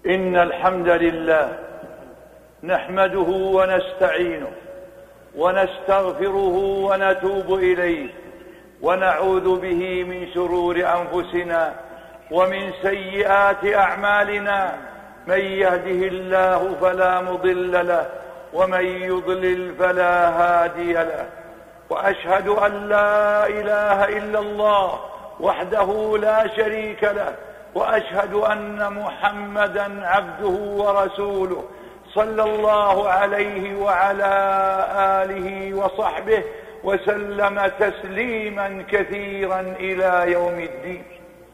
إن الحمد لله نحمده ونستعينه ونستغفره ونتوب إليه ونعوذ به من شرور أنفسنا ومن سيئات أعمالنا. من يهده الله فلا مضل له ومن يضلل فلا هادي له. وأشهد أن لا إله إلا الله وحده لا شريك له، وأشهد أن محمدا عبده ورسوله صلى الله عليه وعلى آله وصحبه وسلم تسليما كثيرا إلى يوم الدين.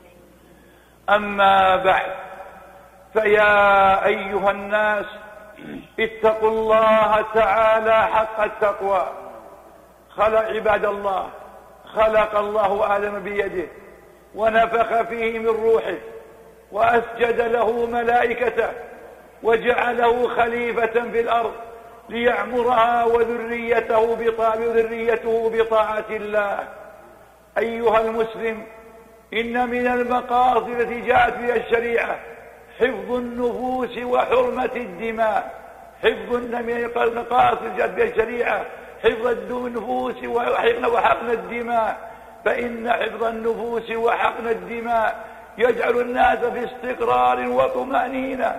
أما بعد، فيا أيها الناس اتقوا الله تعالى حق التقوى. عباد الله، خلق الله آدم بيده ونفخ فيه من روحه وأسجد له ملائكته وجعله خليفة في الأرض ليعمرها وذريته بطاعة الله. أيها المسلم، إن من المقاصد التي جاءت بها الشريعة حفظ النفوس وحرمة الدماء. من المقاصد جاءت بها الشريعة حفظ النفوس وحقن الدماء، فإن حفظ النفوس وحقن الدماء يجعل الناس في استقرار وطمأنينة،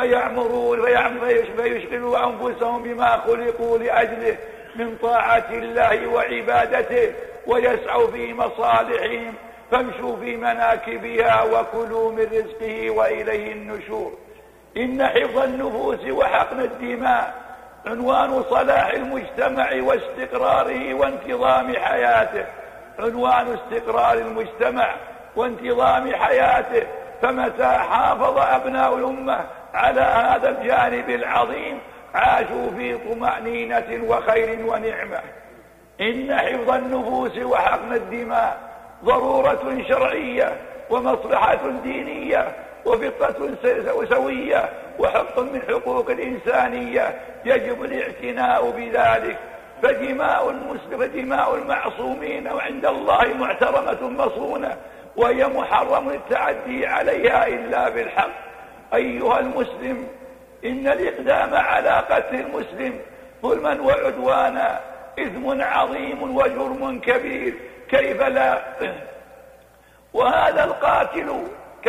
فيشغلوا أنفسهم بما خلقوا لأجله من طاعة الله وعبادته، ويسعوا في مصالحهم، فامشوا في مناكبها وكلوا من رزقه وإليه النشور. إن حفظ النفوس وحقن الدماء عنوان صلاح المجتمع واستقراره وانتظام حياته. عنوان استقرار المجتمع وانتظام حياته. فمتى حافظ أبناء الأمة على هذا الجانب العظيم عاشوا في طمأنينة وخير ونعمة. إن حفظ النفوس وحقن الدماء ضرورة شرعية ومصلحة دينية وفطرة سوية وحق من حقوق الإنسانية، يجب الاعتناء بذلك. فدماء المعصومين وعند الله محترمة مصونة، وهي محرم التعدي عليها إلا بالحق. أيها المسلم، إن الإقدام على قتل المسلم ظلما وعدوانا إثم عظيم وجرم كبير. كيف لا وهذا القاتل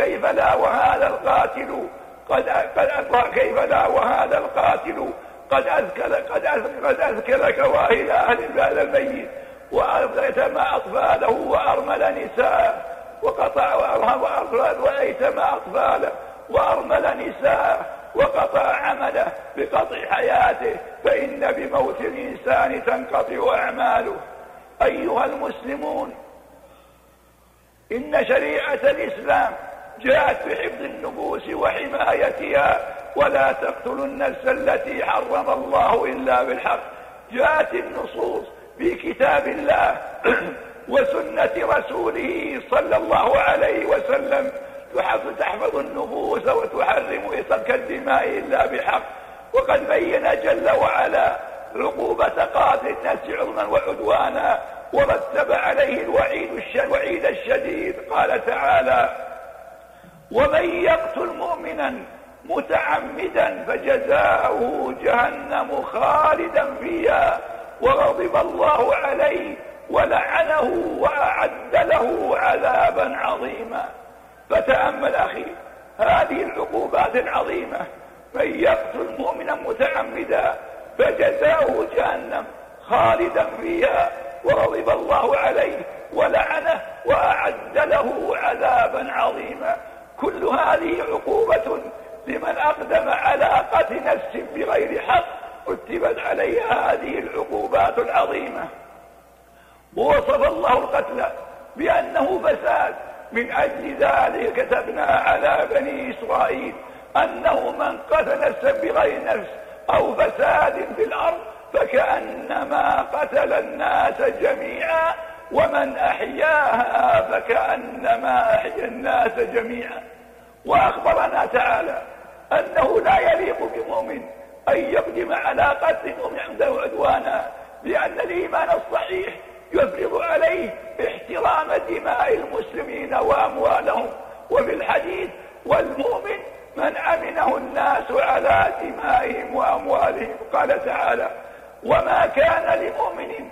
قد أذكر كواهل أهل هذا الميت وأيتم أطفاله وأرمل نساءه وقطع عمله بقطع حياته، فإن بموت الإنسان تنقطع أعماله. أيها المسلمون، إن شريعة الإسلام جاءت بحفظ النفوس وحمايتها. ولا تقتلوا النفس التي حرم الله إلا بالحق. جاءت النصوص في كتاب الله وسنة رسوله صلى الله عليه وسلم تحفظ النفوس وتحرم سفك الدماء إلا بحق. وقد بين جل وعلا عقوبة قاتل النفس عظما وعدوانا، ورتب عليه الوعيد الشديد. قال تعالى: ومن يقتل مؤمنا متعمدا فجزاؤه جهنم خالدا فيها وغضب الله عليه ولعنه وأعد له عذابا عظيما. فتأمل أخي هذه العقوبات العظيمة. من يقتل مؤمنا متعمدا فجزاؤه جهنم خالدا فيها وغضب الله عليه ولعنه وأعد له عذابا عظيما. كل هذه عقوبة لمن أقدم على قتل نفس بغير حق، رتبت عليها هذه العقوبات العظيمة. ووصف الله القتل بأنه فساد. من أجل ذلك كتبنا على بني إسرائيل أنه من قتل نفسا بغير نفس أو فساد في الأرض فكأنما قتل الناس جميعا، ومن أحياها فكأنما أحيا الناس جميعا. وأخبرنا تعالى أنه لا يليق بمؤمن أن يقدم على قتل مؤمن عمدا وعدوانا، لأن الإيمان الصحيح يفرض عليه احترام دماء المسلمين وأموالهم. وفي الحديث: والمؤمن من عمل يفتنه الناس على دمائهم وأموالهم. قال تعالى: وما كان لمؤمن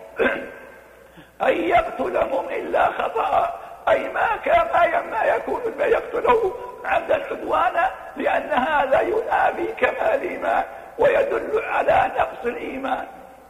أن يقتل مؤمن إلا خطأ، أي ما يكون ما يقتله عمدا عدوانا، لأن هذا ينافي كمال الإيمان ويدل على نقص الإيمان.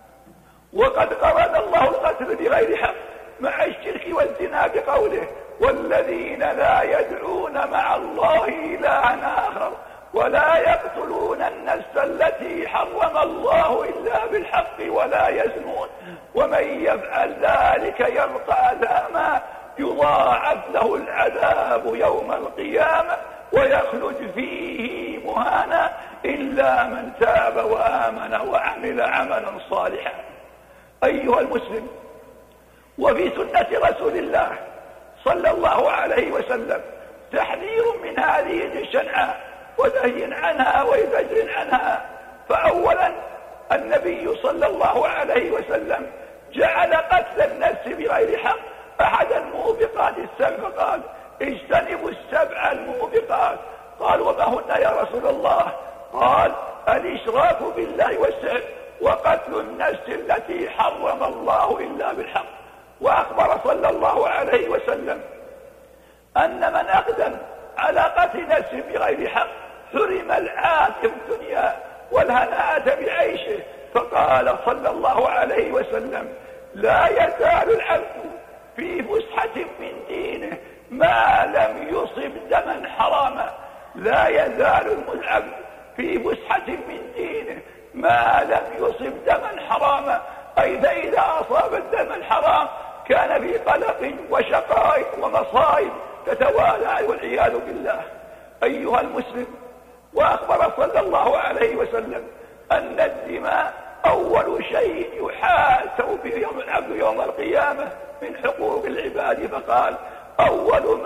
وقد قرن الله القتل بغير حق مع الشرك والزنا بقوله: والذين لا يدعون مع الله إلها آخر ولا يقتلون النفس التي حرم الله إلا بالحق ولا يزنون ومن يفعل ذلك يلقى أثاما يضاعف له العذاب يوم القيامة ويخلد فيه مهانا إلا من تاب وآمن وعمل عملا صالحا. أيها المسلم، وفي سنة رسول الله صلى الله عليه وسلم تحذير من هذه الشنعة ونهي عنها وزجر عنها. فأولا النبي صلى الله عليه وسلم جعل قتل النفس بغير حق أحد الموبقات السبع، فقال: اجتنبوا السبع الموبقات. قال: وما هن يا رسول الله؟ قال: الإشراك بالله والسحر وقتل النفس التي حرم الله إلا بالحق. وأخبر صلى الله عليه وسلم أن من أقدم على قتل نفسه بغير حق حرم العافية في الدنيا والهناءة بعيشه. فقال صلى الله عليه وسلم: لا يزال العبد في فسحة من دينه ما لم يصب دما حراما. لا يزال العبد في فسحة من دينه ما لم يصب دما حراما، أي فإذا أصاب الدم الحرام كان في قلق وشقاء ومصائب تتوالى والعياذ بالله. أيها المسلم، وأخبر صلى الله عليه وسلم أن الدماء أول شيء يحاسب به العبد يوم القيامة من حقوق العباد. فقال: أول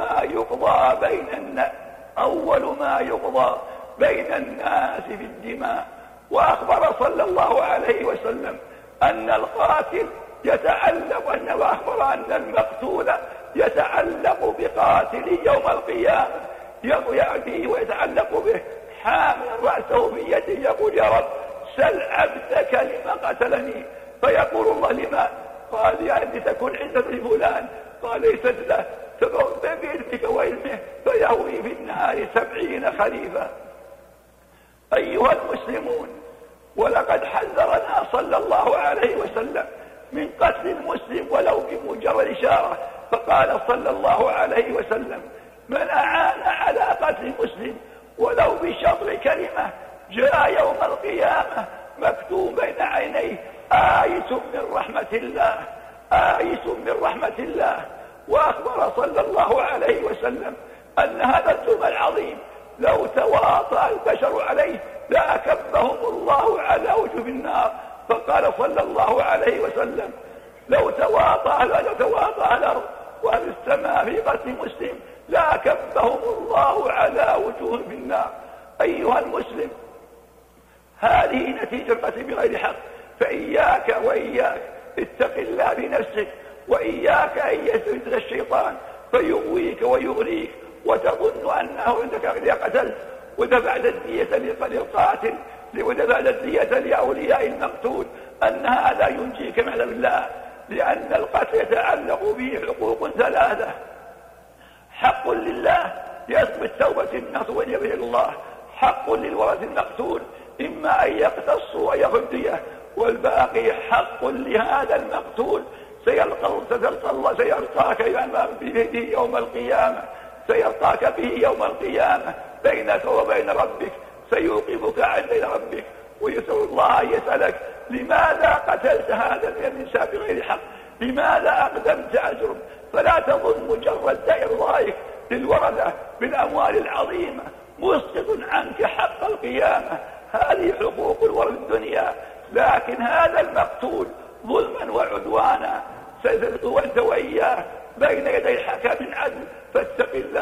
ما يقضى بين الناس في الدماء. وأخبر صلى الله عليه وسلم أن القاتل وأخبر أن المقتول يتعلق بقاتل يوم القيامة، يأتيه ويتعلق به حامل رأسه بيده يقول: يا رب سل عبدك لما قتلني. فيقول الله: لما؟ قال: يا أبي تكون عزة لفلان. قال: ليست له، تبعث بإذنك وإلمه فيهوي في النهار 70 خريفا. أيها المسلمون، ولقد حذرنا صلى الله عليه وسلم من قتل المسلم ولو بمجرد إشارة. فقال صلى الله عليه وسلم: من أعان على قتل مسلم ولو بشطر كلمة جاء يوم القيامة مكتوب بين عينيه آيس من رحمة الله. وأخبر صلى الله عليه وسلم أن هذا الظلم العظيم لو تواطأ البشر عليه لأكبهم الله على وجوه النار. فقال صلى الله عليه وسلم: لو تواطأ الأرض وأهل السماء في قتل مسلم لأكبهم الله على وجوه النار. أيها المسلم، هذه نتيجة القتل بغير حق. فإياك اتق الله بنفسك، وإياك أن يسرد الشيطان فيغويك ويغريك وتظن أنه إنك إذا قتلت ودفعت الدية للقاتل ودفعت الدية لأولياء المقتول أن هذا ينجيك من عذاب الله، لأن القتل يتعلق به حقوق 3: حق لله يثبت توبة الناس ويجب إلى الله، حق للورث المقتول إما أن يقتصوا ويغديه، والباقي حق لهذا المقتول سيلقاك به يوم القيامة بينك وبين ربك، سيوقفك عند ربك ويسأل الله أن يسألك: لماذا قتلت هذا الإنسان بغير حق؟ لماذا أقدمت على الجرم؟ فلا تظن مجرد إرضائك للورثة بالأموال العظيمة مسقط عنك حق القيامة. هذه حقوق الورثة الدنيا، لكن هذا المقتول ظلما وعدوانا ستلقوا أنت وإياه بين يدي حكم عدل. فاتق الله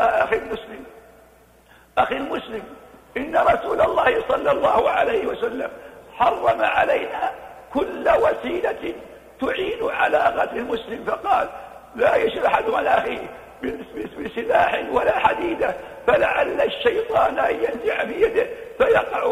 أخي المسلم، إن رسول الله صلى الله عليه وسلم حرم علينا كل وسيلة تعين على قتل المسلم. فقال: لا يشر أحد على أخيه بسلاح ولا حديدة فلعل الشيطان أن ينزع بيده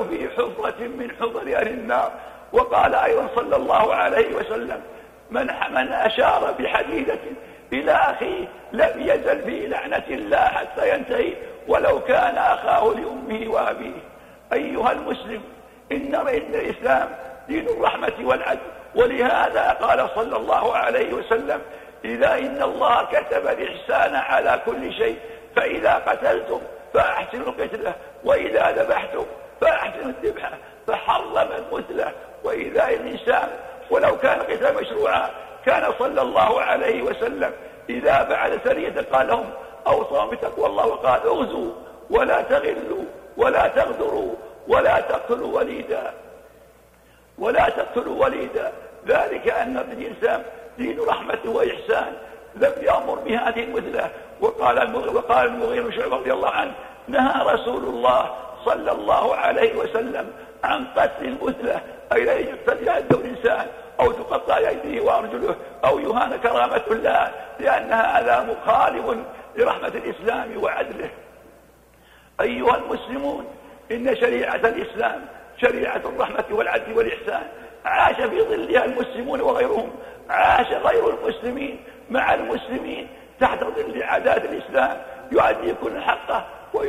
في حفرة من حفر أهل النار. وقال أيضا صلى الله عليه وسلم: من أشار بحديدة إلى أخيه لم يزل في لعنة الله حتى ينتهي ولو كان أخاه لأمه وأبيه. أيها المسلم، إن الإسلام دين الرحمة والعدل، ولهذا قال صلى الله عليه وسلم: إن الله كتب الإحسان على كل شيء، فإذا قتلتم فأحسنوا القتلة، وإذا ذبحتم فأحسنوا الذبحة، فحرم المثلة. وإذا الإنسان ولو كان قتال مشروعا كان صلى الله عليه وسلم إذا بعد سرية قال لهم: أوصوا بتقوى الله، وقال: اغزوا ولا تغلوا ولا تغدروا ولا تقتلوا وليدا. ذلك أن الإنسان دين رحمة وإحسان، لم يأمر بهذه المثلة. وقال المغيرة بن شعبة رضي الله عنه: نهى رسول الله صلى الله عليه وسلم عن قتل المثلة، أي لا يقتل يده الإنسان أو تقطع يده وأرجله أو يهان كرامة الله، لأن هذا مخالف لرحمة الإسلام وعدله. أيها المسلمون، إن شريعة الإسلام شريعة الرحمة والعدل والإحسان، عاش في ظلها المسلمون وغيرهم. عاش غير المسلمين مع المسلمين تحت ظل عادات الإسلام، يؤدي كل حقه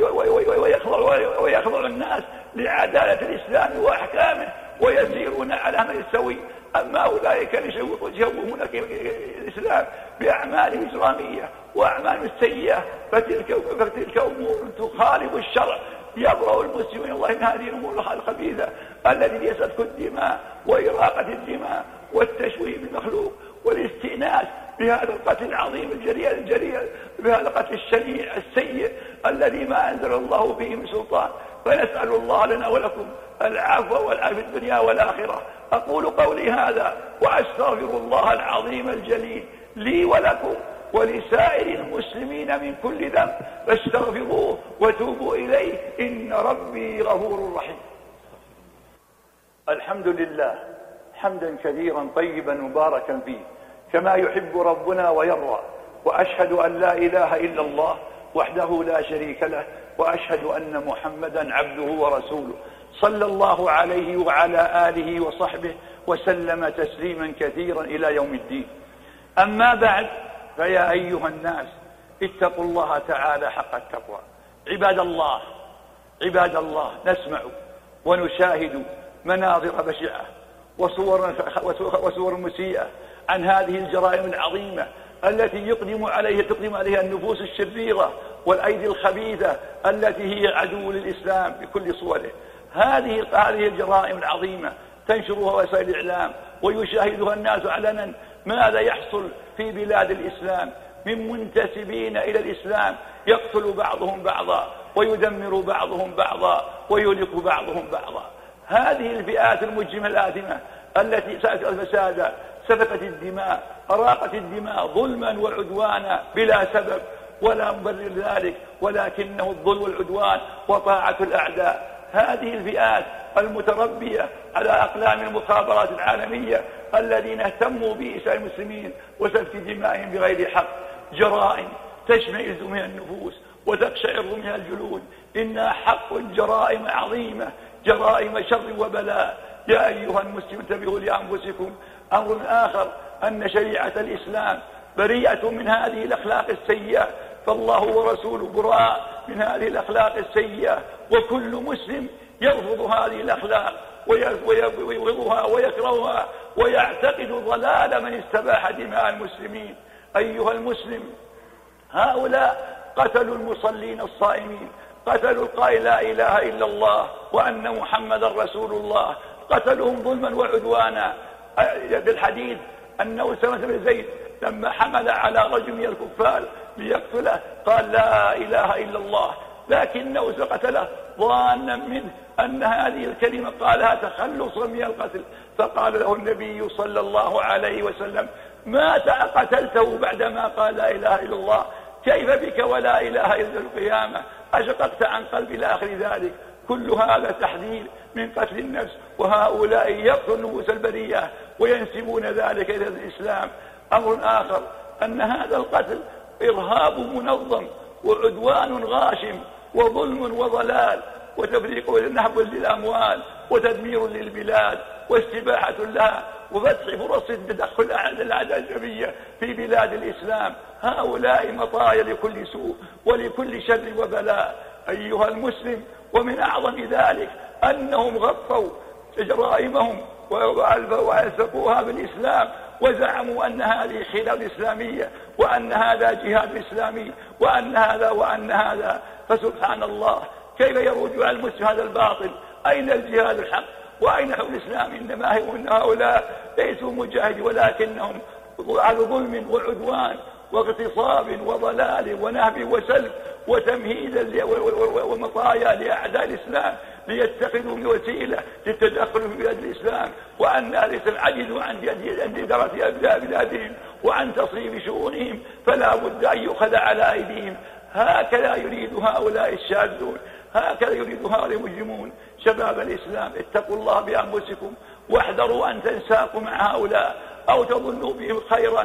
ويخضع الناس لعدالة الإسلام وأحكامه ويسيرون على أمر السوي. أما أولئك يشوهون الإسلام بأعمال إجرامية وأعمال سيئة فتلك أمور تخالف الشرع. يبرأ المسلمين الله من هذه الأمور الخبيثة التي يسفك الدماء وإراقة الدماء والتشويه بالمخلوق والاستئناس بهذا القتل العظيم الجريء بهذا القتل الشنيع السيء الذي ما أنزل الله به من سلطان. فنسأل الله لنا ولكم العفو والعافية في الدنيا والآخرة. أقول قولي هذا وأستغفر الله العظيم الجليل لي ولكم ولسائر المسلمين من كل ذنب، فاستغفروه وتوبوا إليه، إن ربي غفور رحيم. الحمد لله حمدا كثيرا طيبا مباركا فيه كما يحب ربنا ويرضى، وأشهد أن لا إله إلا الله وحده لا شريك له، وأشهد أن محمدا عبده ورسوله، صلى الله عليه وعلى آله وصحبه وسلم تسليما كثيرا إلى يوم الدين. أما بعد، فيا أيها الناس اتقوا الله تعالى حق التقوى. عباد الله، نسمع ونشاهد مناظر بشعة وصور مسيئة عن هذه الجرائم العظيمة التي تقدم عليها النفوس الشريرة والأيدي الخبيثة التي هي عدو للإسلام بكل صوره. هذه الجرائم العظيمة تنشرها وسائل الإعلام ويشاهدها الناس علنا. ماذا يحصل في بلاد الإسلام من منتسبين إلى الإسلام؟ يقتل بعضهم بعضا ويدمر بعضهم بعضا ويهلك بعضهم بعضا. هذه الفئات المجرمة الآثمة التي سألت الفساد، سفكت الدماء، أراقت الدماء ظلما وعدوانا بلا سبب ولا مبرر ذلك، ولكنه الظلم والعدوان وطاعة الأعداء. هذه الفئات المتربية على أقلام المخابرات العالمية الذين اهتموا بإساءة المسلمين وسفك دمائهم بغير حق، جرائم تشمئز منها النفوس وتقشعر منها الجلود. إنها حق جرائم عظيمة، جرائم شر وبلاء. يا أيها المسلمون انتبهوا لأنفسكم. أمر آخر أن شريعة الإسلام بريئة من هذه الأخلاق السيئة، فالله ورسوله براء من هذه الأخلاق السيئة، وكل مسلم يرفض هذه الأخلاق ويبغضها ويكرهها ويعتقد ضلال من استباح دماء المسلمين. أيها المسلم، هؤلاء قتلوا المصلين الصائمين، قتلوا القائل لا إله إلا الله وأن محمد رسول الله، قتلهم ظلما وعدوانا. بالحديث أنه أسامة بن زيد لما حمل على رجل من الكفار ليقتله قال لا إله إلا الله، لكنه قتله ظانا منه أن هذه الكلمة قالها تخلصا من القتل، فقال له النبي صلى الله عليه وسلم: ما قتلته بعدما قال لا إله إلا الله، كيف بك ولا إله إلا القيامة؟ أشققت عن قلبي إلى آخر ذلك. كل هذا تحذير من قتل النفس، وهؤلاء يقتلون النفوس البريئة وينسبون ذلك إلى الإسلام. أمر آخر أن هذا القتل إرهاب منظم وعدوان غاشم وظلم وضلال، وتفريق ونهب للأموال وتدمير للبلاد واستباحة لها وفتح فرص تدخل الأعداء الأجنبية في بلاد الإسلام. هؤلاء مطايا لكل سوء ولكل شر وبلاء أيها المسلم. ومن أعظم ذلك أنهم غطوا جرائمهم وألزقوها بالإسلام وزعموا أن هذه خلافة إسلامية وأن هذا جهاد إسلامي وأن هذا فسبحان الله كيف يروج على المسلم هذا الباطل؟ أين الجهاد الحق وأين حب الإسلام؟ إنما هؤلاء ليسوا مجاهدين ولكنهم على ظلم وعدوان واغتصاب وضلال ونهب وسلب وتمهيد ومطايا لأعداء الإسلام ليتخذوا وسيلة للتدخل في بلاد الإسلام، وأن الإسلام عجزوا عن إدارة أبناء بلادهم وعن تصريف شؤونهم، فلا بد أن يؤخذ على أيديهم. هكذا يريد هؤلاء الشاذون، هكذا يريد هؤلاء المجرمون. شباب الإسلام اتقوا الله بأنفسكم واحذروا أن تنساقوا مع هؤلاء أو تظنوا بهم خيرا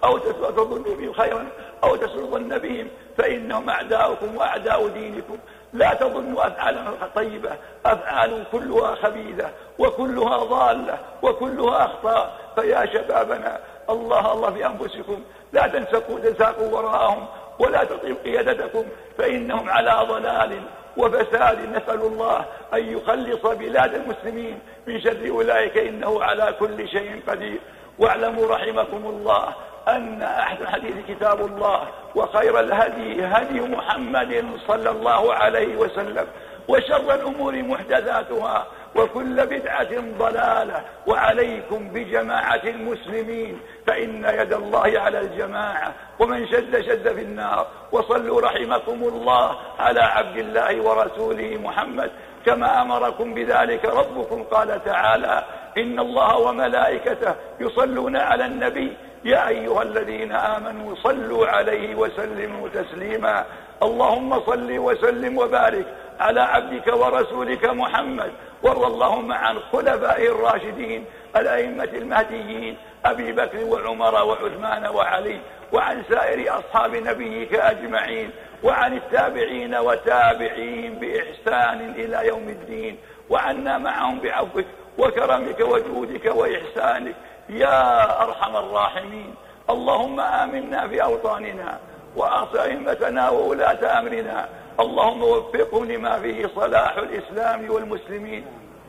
أو تسلطن بهم، فإنهم أعداؤكم وأعداء دينكم. لا تظنوا أفعالهم طيبة، أفعال كلها خبيثة وكلها ضالة وكلها أخطاء. فيا شبابنا الله بأنفسكم، لا تنساقوا وراءهم ولا تطيعوا قيادتكم، فإنهم على ضلال وفساد. نسأل الله أن يخلص بلاد المسلمين من شر أولئك، إنه على كل شيء قدير. واعلموا رحمكم الله أن أحسن الحديث كتاب الله، وخير الهدي هدي محمد صلى الله عليه وسلم، وشر الأمور محدثاتها، وكل بدعة ضلالة. وعليكم بجماعة المسلمين، فإن يد الله على الجماعة، ومن شد في النار. وصلوا رحمكم الله على عبد الله ورسوله محمد كما أمركم بذلك ربكم. قال تعالى: إن الله وملائكته يصلون على النبي يا أيها الذين آمنوا صلوا عليه وسلموا تسليما. اللهم صل وسلم وبارك على عبدك ورسولك محمد، وارض اللهم عن خلفائه الراشدين الأئمة المهديين أبي بكر وعمر وعثمان وعلي، وعن سائر أصحاب نبيك أجمعين، وعن التابعين وتابعيهم بإحسان إلى يوم الدين، وعنا معهم بعفوك وكرمك وجودك وإحسانك يا أرحم الراحمين. اللهم آمنا في أوطاننا وأصلح أئمتنا وولاة أمرنا، اللهم وفقهم لما فيه صلاح الإسلام والمسلمين.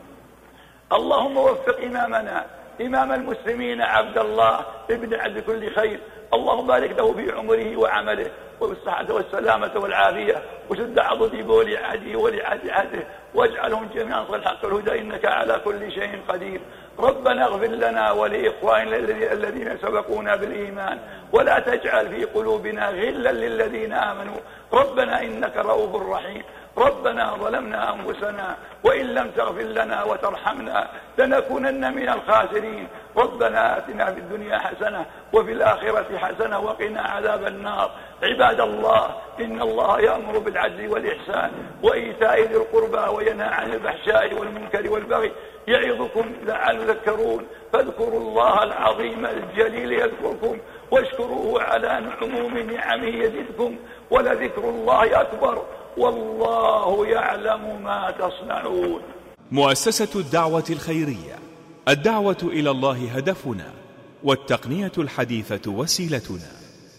اللهم وفق إمامنا إمام المسلمين عبد الله ابن عبد كل خير، اللهم بارك له في عمره وعمله والصحة والسلامة والعافية، وشد عضده ولعهده ولعهده، واجعلهم جميعا صل الحق والهدى، إنك على كل شيء قدير. ربنا اغفر لنا ولإخواننا الذين سبقونا بالإيمان، ولا تجعل في قلوبنا غلا للذين آمنوا، ربنا إنك رؤوف رحيم. ربنا ظلمنا أنفسنا وإن لم تغفر لنا وترحمنا لنكونن من الخاسرين. ربنا آتنا في الدنيا حسنة وفي الآخرة حسنة وقنا عذاب النار. عباد الله، إن الله يأمر بالعدل والإحسان وإيتاء ذي القربى وينهى عن الفحشاء والمنكر والبغي، يعظكم لعلكم تذكرون. فاذكروا الله العظيم الجليل يذكركم، واشكروه على عموم نعمه يزدكم، ولذكر الله أكبر، والله يعلم ما تصنعون. مؤسسة الدعوة الخيرية، الدعوة إلى الله هدفنا، والتقنية الحديثة وسيلتنا.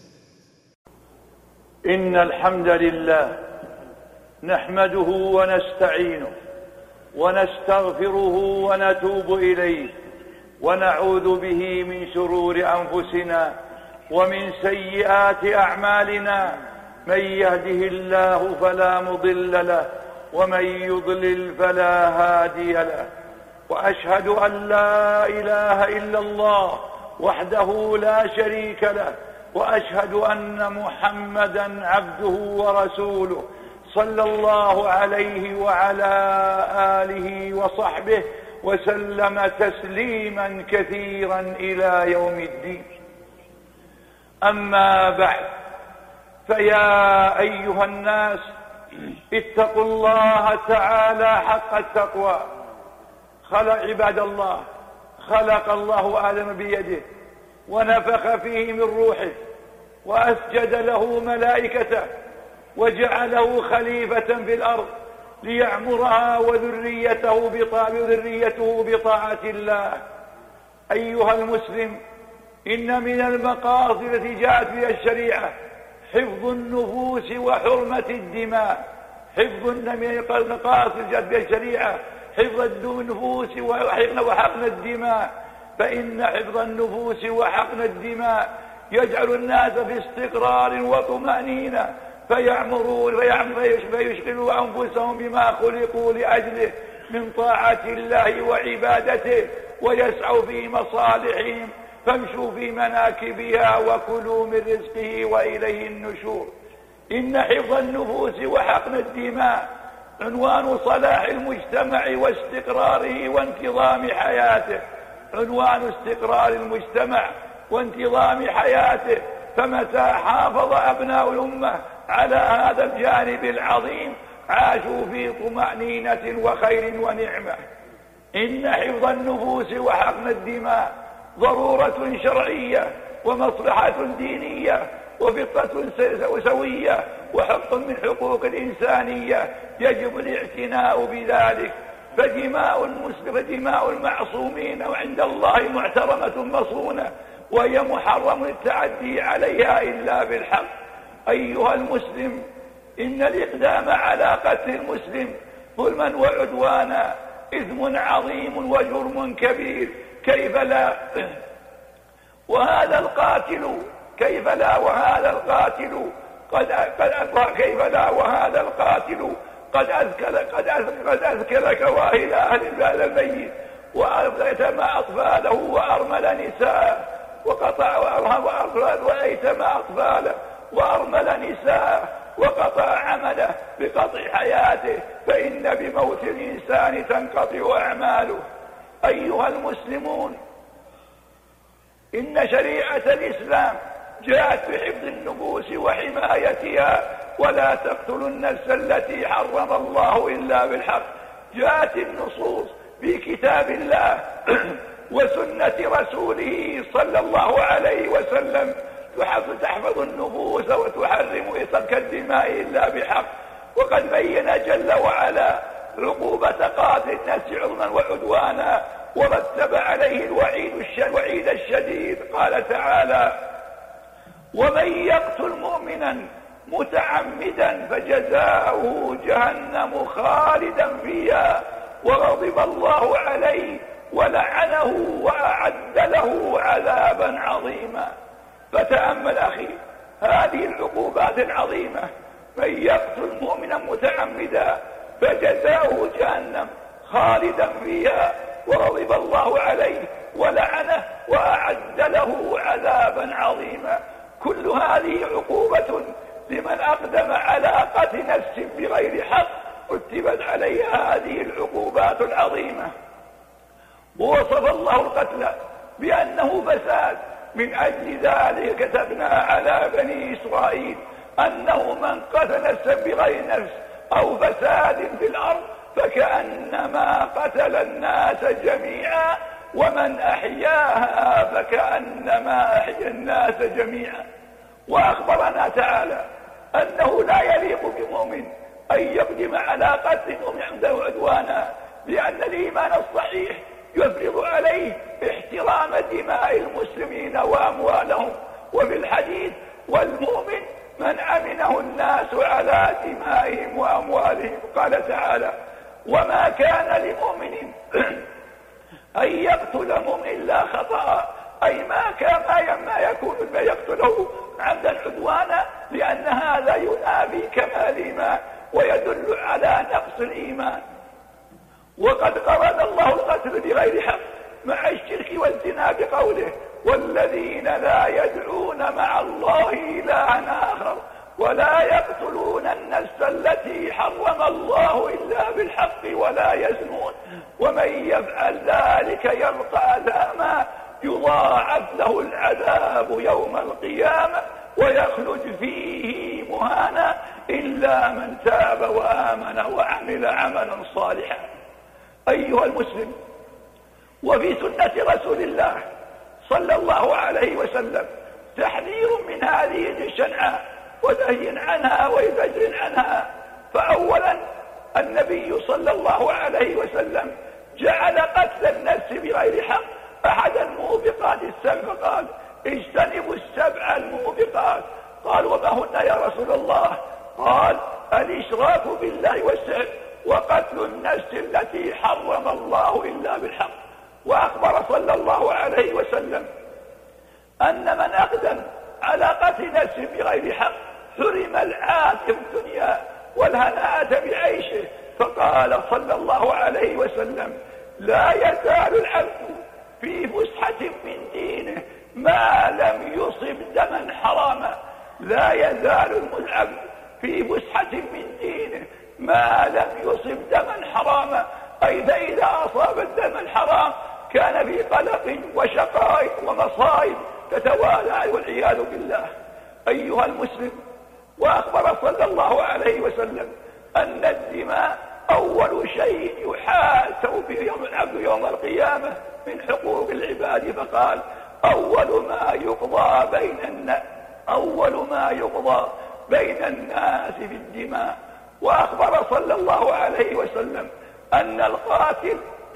إن الحمد لله نحمده ونستعينه ونستغفره ونتوب إليه، ونعوذ به من شرور أنفسنا ومن سيئات أعمالنا. من يهده الله فلا مضل له، ومن يضلل فلا هادي له. وأشهد أن لا إله إلا الله وحده لا شريك له، وأشهد أن محمدا عبده ورسوله، صلى الله عليه وعلى آله وصحبه وسلم تسليما كثيرا إلى يوم الدين. أما بعد، فيا أيها الناس اتقوا الله تعالى حق التقوى. عباد الله، خلق الله آدم بيده ونفخ فيه من روحه، وأسجد له ملائكته، وجعله خليفة في الأرض، ليعمرها وذريته بطاعة الله. أيها المسلم، إن من المقاصد التي جاءت بها الشريعة حفظ النفوس وحرمة الدماء. من المقاصد جاءت بها الشريعة حفظ النفوس وحقن الدماء، فإن حفظ النفوس وحقن الدماء يجعل الناس في استقرار وطمأنينة، فيشغلوا أنفسهم بما خلقوا لأجله من طاعة الله وعبادته، ويسعوا في مصالحهم، فامشوا في مناكبها وكلوا من رزقه وإليه النشور. إن حفظ النفوس وحقن الدماء عنوان صلاح المجتمع واستقراره وانتظام حياته، عنوان استقرار المجتمع وانتظام حياته. فمتى حافظ أبناء الأمة على هذا الجانب العظيم عاشوا في طمأنينة وخير ونعمة. إن حفظ النفوس وحقن الدماء ضرورة شرعية ومصلحة دينية وفطرة سوية وحق من حقوق الإنسانية، يجب الاعتناء بذلك. فدماء المعصومين عند الله محترمة مصونة، وهي محرم التعدي عليها إلا بالحق. أيها المسلم، إن الإقدام على قتل المسلم ظلما وعدوانا إثم عظيم وجرم كبير، كيف لا وهذا القاتل قد أذكر كواهل أهل الميت، وأيتم أطفاله وأرمل نساءه، وقطع عمله بقطع حياته، فإن بموت الإنسان تنقطع أعماله. أيها المسلمون، إن شريعة الإسلام جاءت بحفظ النفوس وحمايتها، ولا تقتلوا النفس التي حرم الله إلا بالحق. جاءت النصوص في كتاب الله وسنة رسوله صلى الله عليه وسلم تحفظ النفوس وتحرم سفك الدماء إلا بحق. وقد بين جل وعلا عقوبة قاتل النفس عظما وعدوانا، ورتب عليه الوعيد الشديد. قال تعالى: ومن يقتل مؤمنا متعمدا فجزاؤه جهنم خالدا فيها وغضب الله عليه ولعنه وأعد له عذابا عظيما. فتأمل أخي هذه العقوبات العظيمة: من يقتل مؤمنا متعمدا فجزاؤه جهنم خالدا فيها وغضب الله عليه ولعنه وأعد له عذابا عظيما. كل هذه عقوبة لمن أقدم على قتل نفس بغير حق، رتبت عليها هذه العقوبات العظيمة. ووصف الله القتل بأنه فساد، من أجل ذلك كتبنا على بني إسرائيل أنه من قتل نفسا بغير نفس أو فساد في الأرض فكأنما قتل الناس جميعا، ومن أحياها فكأنما أحيا الناس جميعا. وأخبرنا تعالى أنه لا يليق بمؤمن أن يقدم على قتل مؤمن عمدا وعدوانا، لأن الإيمان الصحيح يفرض عليه احترام دماء المسلمين وأموالهم. وفي الحديث: والمؤمن من أمنه الناس على دمائهم وأموالهم. قال تعالى: وما كان لمؤمن أن يقتل مؤمن إلا خطأ، أي ما يكون ما يقتله عمدا عدوانا، لأن هذا ينافي كمال الإيمان ويدل على نقص الإيمان. وقد قرن الله القتل بغير حق مع الشرك والزنا بقوله: والذين لا يدعون مع الله إلها آخر ولا يقتلون النفس التي حرم الله إلا بالحق ولا يزنون ومن يفعل ذلك يلقى أثاما يضاعف له العذاب يوم القيامة ويخلد فيه مهانا إلا من تاب وآمن وعمل عملا صالحا. أيها المسلم، وفي سنة رسول الله صلى الله عليه وسلم تحذير من هذه الشنعاء ونهي عنها وزجر عنها. فأولا النبي صلى الله عليه وسلم جعل قتل النفس بغير حق أحد الموبقات السبع، فقال اجتنبوا السبع الموبقات. قال وما هن يا رسول الله؟ قال الإشراك بالله والسحر وقتل النفس التي حرم الله إلا بالحق. وأخبر صلى الله عليه وسلم أن من أقدم على قتل نفس بغير حق حرم العافية في الدنيا والهناءة بعيشه. فقال صلى الله عليه وسلم لا يزال العبد في فسحة من دينه ما لم يصب دما حراما. لا يزال العبد في فسحة من دينه ما لم يصب دما حراما، أي فإذا أصاب الدم الحرام كان في قلق وشقائق ومصائب تتوالى والعياذ بالله. أيها المسلم، وأخبر صلى الله عليه وسلم أن الدماء أول شيء يحاسب به يوم العبد يوم القيامة من حقوق العباد، فقال أول ما يقضى بين الناس في الدماء. وأخبر صلى الله عليه وسلم أن القاتل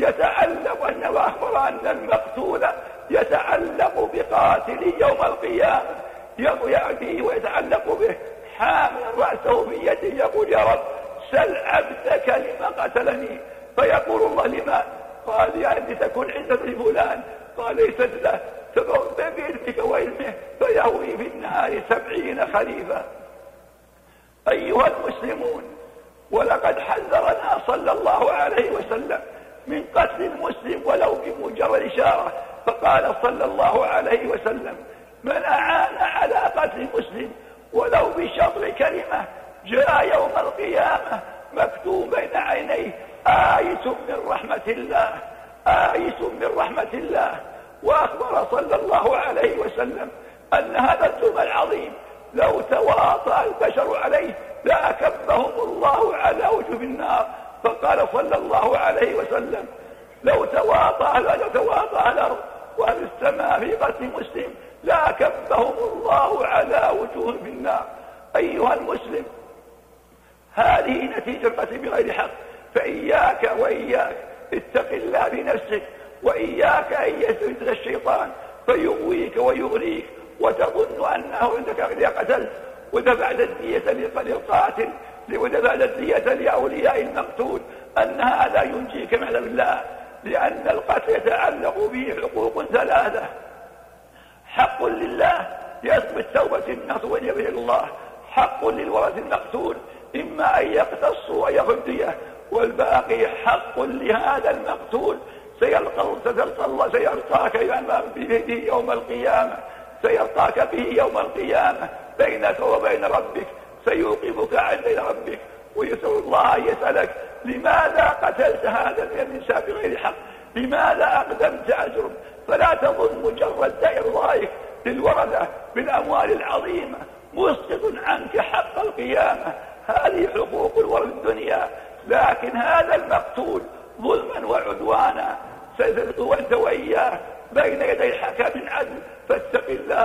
وأخبر أن المقتول يتعلق بقاتل يوم القيامة، يأتيه ويتعلق به حاملا رأسه في يده يقول يا رب سل عبدك لما قتلني، فيقول الله لما؟ قال يعني تكون عزة لفلان، قال ليست له، تقول بإذنك وإذنه فيهوي في النهار 70 خريفا. أيها المسلمون، ولقد حذرنا صلى الله عليه وسلم من قتل المسلم ولو بمجرد إشارة، فقال صلى الله عليه وسلم من أعان على قتل مسلم ولو بشطر كلمة جاء يوم القيامة مكتوب بين عينيه آيس من رحمة الله. وأخبر صلى الله عليه وسلم أن هذا الجرم العظيم لو تواطأ البشر عليه لأكبهم الله على وجوه النار. فقال صلى الله عليه وسلم لو تواطأ الأرض وأهل السماء في قتل مسلم لأكبهم الله على وجوه النار. أيها المسلم، هذه نتيجة القتل بغير حق، فإياك اتق الله بنفسك، وإياك أن يستفزك الشيطان فيغويك ويغريك وتظن أنه عندك إذا قتلت ودفعت الدية للقاتل ودفعت الدية لأولياء المقتول أن هذا ينجيك من عذاب الله، لأن القتل يتعلق به حقوق 3: حق لله يثبت توبة الناس ويجب إلى الله، حق للورث المقتول إما أن يقتصوا ويأخذ دية، والباقي حق لهذا المقتول سيلقاك به يوم القيامة بينك وبين ربك، سيوقفك عند ربك ويسأل الله أن يسألك لماذا قتلت هذا الإنسان بغير حق، لماذا أقدمت على الجرم. فلا تظن مجرد إرضائك للورثة بالأموال العظيمة مسقط عنك حق القيامة، هذه حقوق الورث الدنيا، لكن هذا المقتول ظلما وعدوانا ستلقوا أنت وإياه بين يدي حكم عدل. فاتق الله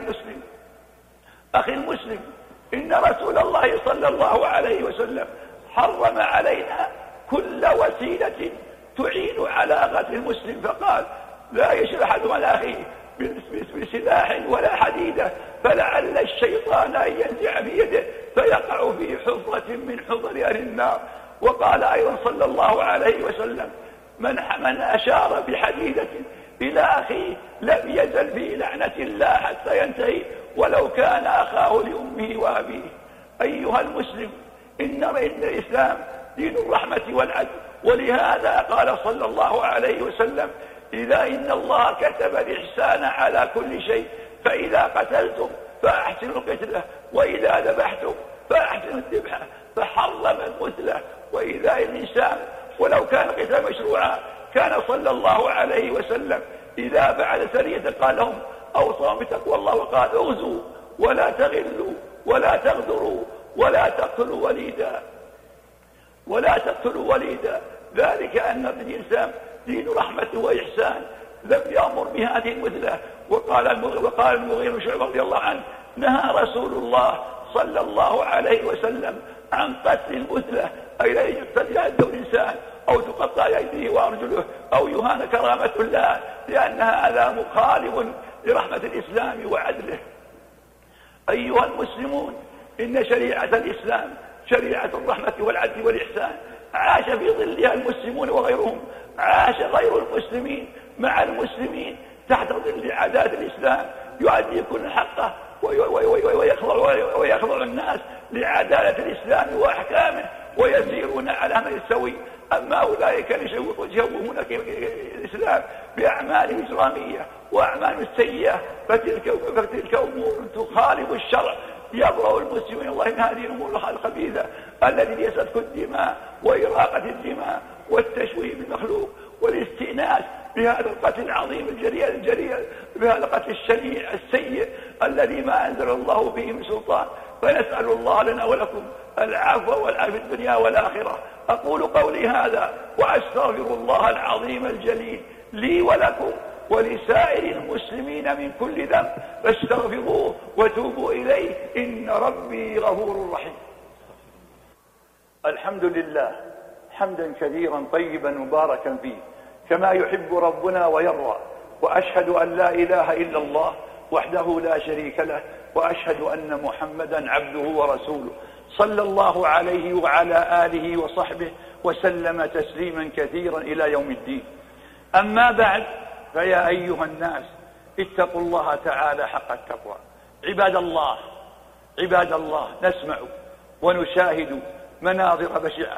أخي المسلم، إن رسول الله صلى الله عليه وسلم حرم علينا كل وسيلة تعين على قتل المسلم، فقال لا يشر أحد على أخيه بسلاح ولا حديدة فلعل الشيطان أن ينزع بيده فيقع في حفرة من حفر أهل النار. وقال أيضا صلى الله عليه وسلم من أشار بحديدة إلى أخيه لم يزل في لعنة الله حتى ينتهي ولو كان أخاه لأمه وأبيه. أيها المسلم، إن الإسلام دين الرحمة والعدل، ولهذا قال صلى الله عليه وسلم إن الله كتب الإحسان على كل شيء، فإذا قتلتم فأحسنوا القتلة، وإذا ذبحتم فأحسنوا الذبحة، فحرم المثلة. وإذا الإنسان ولو كان قتال مشروعا كان صلى الله عليه وسلم إذا بعد سرية قال لهم أوصوا بتقوى الله وقال اغزوا ولا تغلوا ولا تغدروا ولا تقتلوا وليدا، ذلك أن الإنسان دين رحمة وإحسان لم يأمر بهذه المثلة. وقال المغيرة بن شعبة رضي الله عنه نهى رسول الله صلى الله عليه وسلم عن قتل المثلة، أي لا يقتل يده الإنسان أو تقطع يديه وأرجله أو يهان كرامة الله، لأن هذا مخالف لرحمة الإسلام وعدله. أيها المسلمون، إن شريعة الإسلام شريعة الرحمة والعدل والإحسان، عاش في ظلها المسلمون وغيرهم، عاش غير المسلمين مع المسلمين تحت ظل عادات الإسلام، يؤدي كل حقه ويخضع الناس لعدالة الإسلام وأحكامه ويسيرون على أمر السوي. أما أولئك يشوهون الإسلام بأعمال إجرامية وأعمال سيئة فتلك أمور تخالف الشرع، يبرأ المسلمين الله من هذه الأمور الخبيثة التي يسفك الدماء وإراقة الدماء والتشويه بالمخلوق والاستئناس بهذا القتل العظيم الجريء بهذا القتل الشنيع السيء الذي ما أنزل الله به من سلطان. فنسأل الله لنا ولكم العفو والعافية في الدنيا والآخرة. أقول قولي هذا وأستغفر الله العظيم الجليل لي ولكم ولسائر المسلمين من كل ذنب، فاستغفروه وتوبوا إليه إن ربي غفور رحيم. الحمد لله حمدا كثيرا طيبا مباركا فيه كما يحب ربنا ويرضى، وأشهد أن لا إله إلا الله وحده لا شريك له، وأشهد أن محمدا عبده ورسوله صلى الله عليه وعلى آله وصحبه وسلم تسليما كثيرا إلى يوم الدين. أما بعد، فيا أيها الناس اتقوا الله تعالى حق التقوى. عباد الله، نسمع ونشاهد مناظر بشعة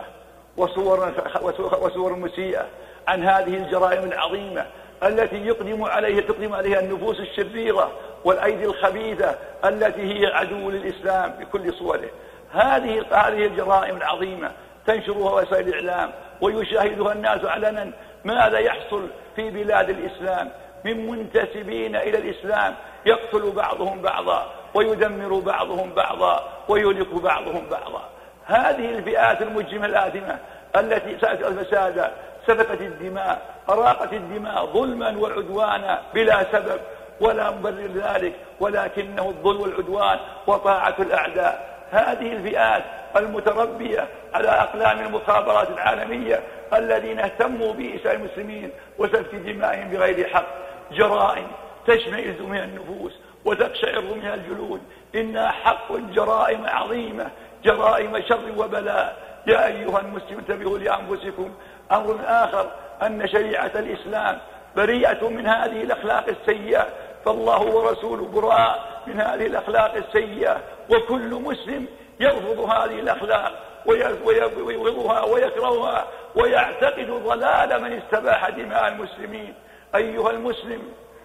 وصور مسيئة عن هذه الجرائم العظيمة التي تقدم عليها النفوس الشريرة والأيدي الخبيثة التي هي عدو للإسلام بكل صوره. هذه الجرائم العظيمة تنشرها وسائل الإعلام ويشاهدها الناس علنا. ماذا يحصل في بلاد الإسلام من منتسبين إلى الإسلام؟ يقتل بعضهم بعضا ويدمر بعضهم بعضا ويهلك بعضهم بعضا. هذه الفئات المجرمة الآثمة التي سأت الفساد، سفكت الدماء، أراقت الدماء ظلما وعدوانا بلا سبب ولا مبرر ذلك، ولكنه الظلم والعدوان وطاعة الأعداء. هذه الفئات المتربية على أقلام المخابرات العالمية الذين اهتموا بإساءة المسلمين وسفك دمائهم بغير حق، جرائم تشمئز منها النفوس وتقشعر منها الجلود. إنها حق جرائم عظيمة، جرائم شر وبلاء. يا أيها المسلمون انتبهوا لأنفسكم. أمر آخر أن شريعة الإسلام بريئة من هذه الأخلاق السيئة، فالله ورسوله براء من هذه الأخلاق السيئة، وكل مسلم يرفض هذه الأخلاق ويبغضها ويكرهها ويعتقد ضلال من استباح دماء المسلمين. أيها المسلم،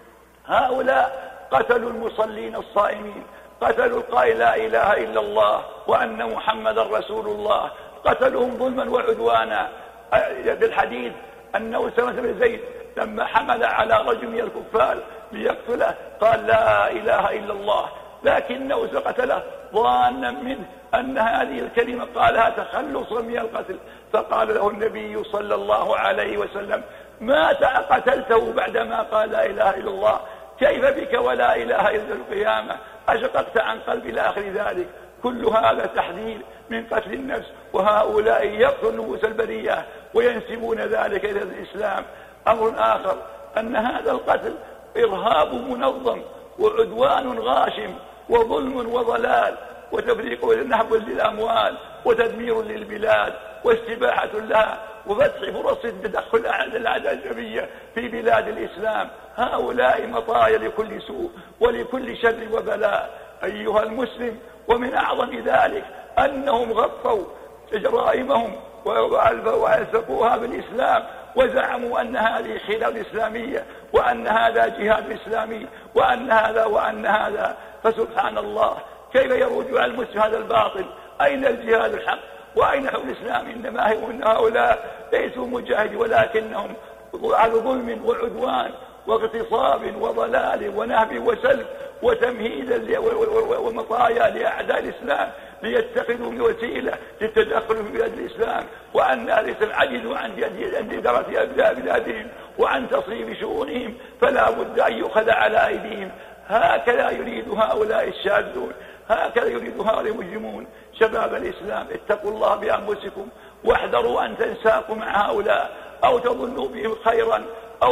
هؤلاء قتلوا المصلين الصائمين، قتلوا القائل لا إله إلا الله وأن محمدا رسول الله، قتلهم ظلما وعدوانا. بالحديث أنه أسامة بن زيد لما حمل على رجل من الكفار ليقتله قال لا إله إلا الله، لكنه قتله ظانا منه أن هذه الكلمة قالها تخلصا من القتل، فقال له النبي صلى الله عليه وسلم مات قتلته بعدما قال لا إله إلا الله، كيف بك ولا إله إلا القيامة؟ أشققت عن قلب إلى آخر ذلك. كل هذا تحذير من قتل النفس، وهؤلاء يقتل نفوس البرية وينسبون ذلك إلى الإسلام. أمر آخر أن هذا القتل إرهاب منظم وعدوان غاشم وظلم وضلال وتفريق ونهب للأموال وتدمير للبلاد واستباحة لها وفتح فرص تدخل الأعداء الأجنبية في بلاد الإسلام. هؤلاء مطايا لكل سوء ولكل شر وبلاء. أيها المسلم، ومن أعظم ذلك أنهم غطوا جرائمهم وألصقوها بالإسلام وزعموا أن هذه خلافة إسلامية وأن هذا جهاد إسلامي وأن هذا. فسبحان الله، كيف يروج على المسلم هذا الباطل؟ أين الجهاد الحق وأين حب الإسلام؟ إنما هؤلاء ليسوا مجاهدين ولكنهم على ظلم وعدوان واغتصاب وضلال ونهب وسلب وتمهيد ومطايا لأعداء الإسلام ليتخذوا وسيلة للتدخل في بلاد الإسلام، وأن الإسلام عجزوا عن إدارة أبناء بلادهم وعن تصريف شؤونهم، فلا بد أن يؤخذ على أيديهم. هكذا يريد هؤلاء الشاذون هكذا يريد هؤلاء المجرمون. شباب الإسلام اتقوا الله بأنفسكم واحذروا أن تنساقوا مع هؤلاء أو تظنوا بهم خيرا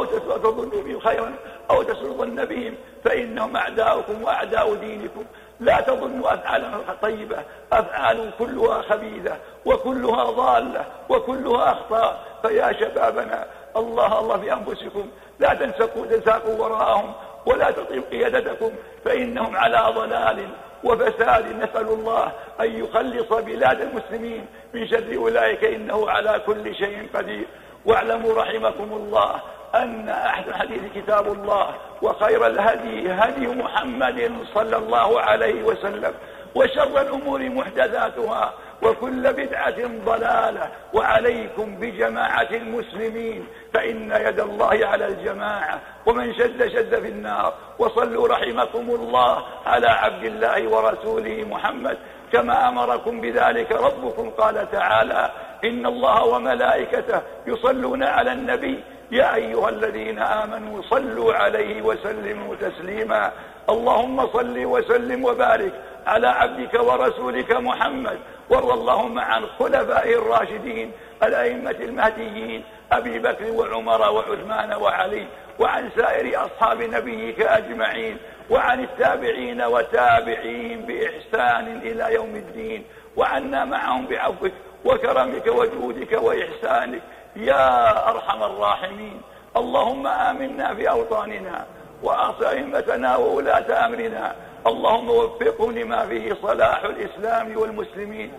أو تسلطن بهم، فإنهم أعداؤكم وأعداء دينكم. لا تظنوا أفعالهم طيبة، أفعال كلها خبيثة وكلها ضالة وكلها أخطاء. فيا شبابنا الله بأنفسكم، لا تنساقوا وراءهم ولا تطيعوا قيادتكم، فإنهم على ضلال وفساد. نسأل الله أن يخلص بلاد المسلمين من شر أولئك، إنه على كل شيء قدير. واعلموا رحمكم الله أن أحسن الحديث كتاب الله، وخير الهدي هدي محمد صلى الله عليه وسلم، وشر الأمور محدثاتها، وكل بدعة ضلالة. وعليكم بجماعة المسلمين، فإن يد الله على الجماعة، ومن شد في النار. وصلوا رحمكم الله على عبد الله ورسوله محمد كما أمركم بذلك ربكم. قال تعالى: إن الله وملائكته يصلون على النبي يا أيها الذين آمنوا صلوا عليه وسلموا تسليما. اللهم صل وسلم وبارك على عبدك ورسولك محمد، وارض اللهم عن خلفائه الراشدين الأئمة المهديين أبي بكر وعمر وعثمان وعلي، وعن سائر أصحاب نبيك أجمعين، وعن التابعين وتابعيهم بإحسان إلى يوم الدين، وعنا معهم بعفوك وكرمك وجودك وإحسانك يا أرحم الراحمين. اللهم آمنا في أوطاننا وأصلح أئمتنا وولاة أمرنا، اللهم وفقهم لما فيه صلاح الإسلام والمسلمين.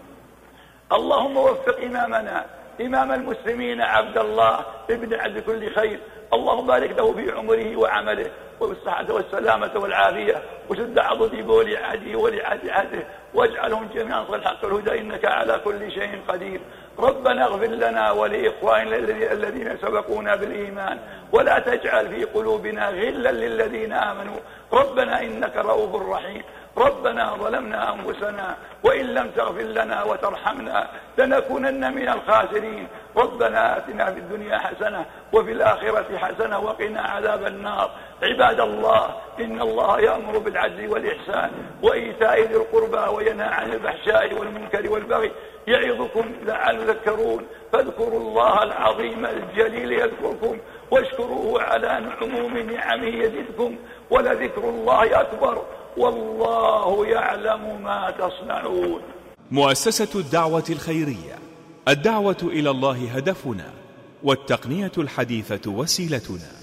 اللهم وفق إمامنا إمام المسلمين عبد الله ابن عبد كل خير، اللهم بارك له في عمره وعمله والصحة والسلامة والعافية، وشد عضده ولعهده ولعهده، واجعلهم جميعا صل الحق والهدى، إنك على كل شيء قدير. ربنا اغفر لنا ولإخواننا الذين سبقونا بالإيمان، ولا تجعل في قلوبنا غلا للذين آمنوا، ربنا إنك رؤوف رحيم. ربنا ظلمنا أنفسنا وإن لم تغفر لنا وترحمنا لنكونن من الخاسرين. ربنا آتنا في الدنيا حسنة وفي الآخرة حسنة وقنا عذاب النار. عباد الله، إن الله يأمر بالعدل والإحسان وإيتاء ذي القربى وينهى عن الفحشاء والمنكر والبغي، يعظكم لعلكم تذكرون. فاذكروا الله العظيم الجليل يذكركم، واشكروه على عموم نعمه يزدكم، ولذكر الله أكبر، والله يعلم ما تصنعون. مؤسسة الدعوة الخيرية، الدعوة إلى الله هدفنا، والتقنية الحديثة وسيلتنا.